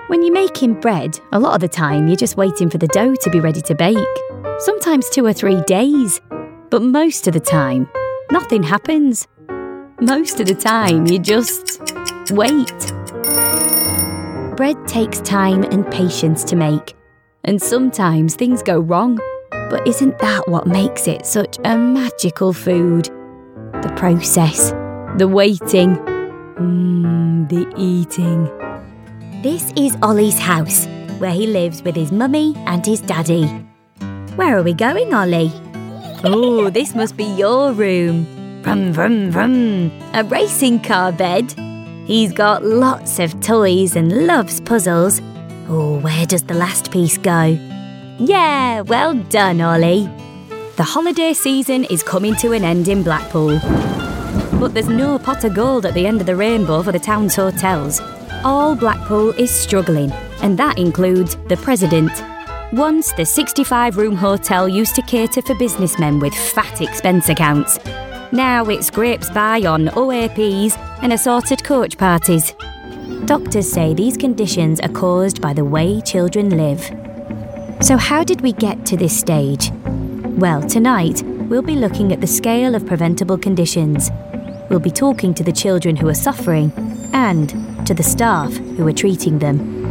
When you're making bread, a lot of the time you're just waiting for the dough to be ready to bake. Sometimes 2 or 3 days. But most of the time, nothing happens. Most of the time, you just wait. Bread takes time and patience to make. And sometimes things go wrong. But isn't that what makes it such a magical food? The process, the waiting, the eating. This is Ollie's house, where he lives with his mummy and his daddy. Where are we going, Ollie? Oh, this must be your room. Vroom, vroom, vroom. A racing car bed. He's got lots of toys and loves puzzles. Oh, where does the last piece go? Yeah, well done, Ollie. The holiday season is coming to an end in Blackpool. But there's no pot of gold at the end of the rainbow for the town's hotels. All Blackpool is struggling, and that includes the President. Once, the 65-room hotel used to cater for businessmen with fat expense accounts. Now it scrapes by on OAPs and assorted coach parties. Doctors say these conditions are caused by the way children live. So how did we get to this stage? Well, tonight, we'll be looking at the scale of preventable conditions. We'll be talking to the children who are suffering and to the staff who are treating them.